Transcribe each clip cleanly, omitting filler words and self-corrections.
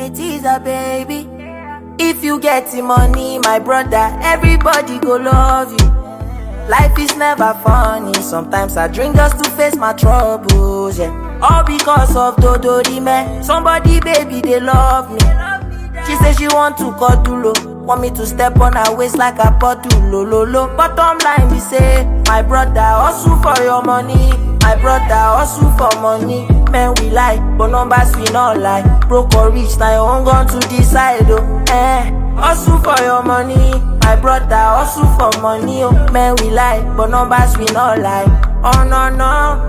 a teaser, baby. If you get the money, my brother, everybody go love you. Life is never funny. Sometimes I drink just to face my troubles, yeah. All because of Dodori, man. Somebody, baby, they love me. She say she want to cuddle, want me to step on her waist like a bottle, lo. Bottom line, we say, my brother, hustle for your money. My brother, hustle for money. Men we lie, but numbers we not lie. Broke or rich, now you own gun to decide, oh. Hustle for your money. My brother, hustle for money, oh. Men we lie, but numbers we not lie. Oh no.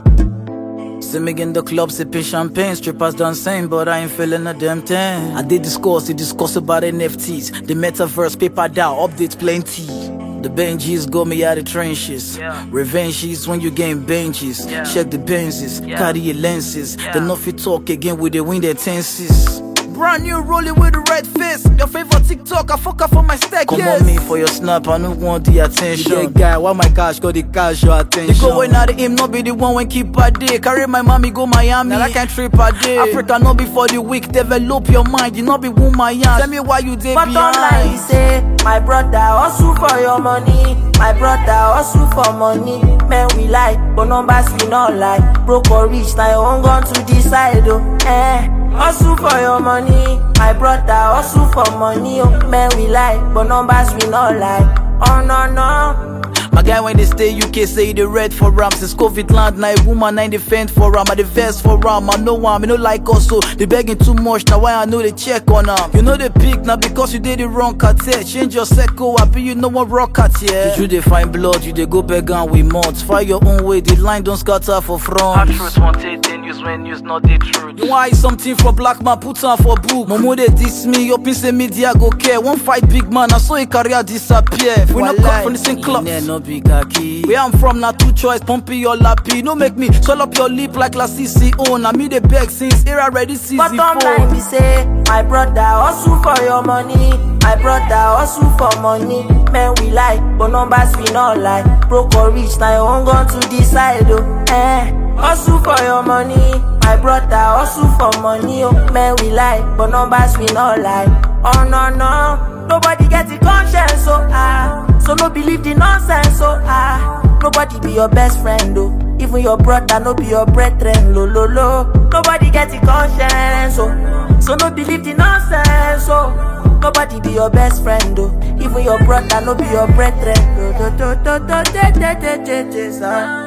See me in the club sipping champagne, strippers done same, but I ain't feeling a damn thing. I did discuss about NFTs, the metaverse, paper down, updates plenty. The Benjis got me out of trenches. Revenge is when you gain benches. Check the Benzes, carry your lenses. Then off you talk again with the wind their tenses. Brand new rolling with the red face. Your favorite TikTok, I fuck up for my stack. Come on me for your snap, I don't want the attention. Yeah, guy, why my cash got the cash your attention? They go when out of him, not be the one when keep a day. Carry my mommy go Miami, now I can't trip a day. Africa not be for the weak, develop your mind. You not be woman young. Tell me why you dey behind. But online say, my brother hustle for your money. My brother hustle for money. Men we lie, but numbers we not lie. Broke or rich, now you own gun to decide, oh. Hustle for your money. My brother hustle for money, oh. Men we lie, but numbers we not lie. Oh no. My guy when they stay UK say they red for ram. Since COVID land, now a woman I defend for ram. I the vest for ram, I know one, me no like us, so they begging too much. Now why I know they check on them. You know they pick now because you did the wrong cartel. Change your circle, I be you know one rock at yeah. You they find blood, you they go beg and we mods. Fire your own way, the line don't scatter for front. Hard truth wanted, then news when news not the truth. You want something for black man, put on for book. Momo they diss me, your piece of media go care. One fight big man, I saw a career disappear. We not come from the same club. Where I'm from, now two choice, pumpy or lappy. No make me swell up your lip like La CCO. Now me the beg since era ready season. Bottom line we say, my brother hustle for your money. My brother hustle for money. Men we lie, but numbers we not lie. Broke or rich, now you own gun to decide, oh. Hustle for your money. My brother hustle for money, oh. Men we lie, but numbers we not lie. Oh no. Nobody get the conscience, so so no believe the nonsense, so nobody be your best friend, oh. Even your brother no be your brethren, lo. Nobody get the conscience, so no believe the nonsense, so nobody be your best friend, oh. Even your brother no be your brethren, lo.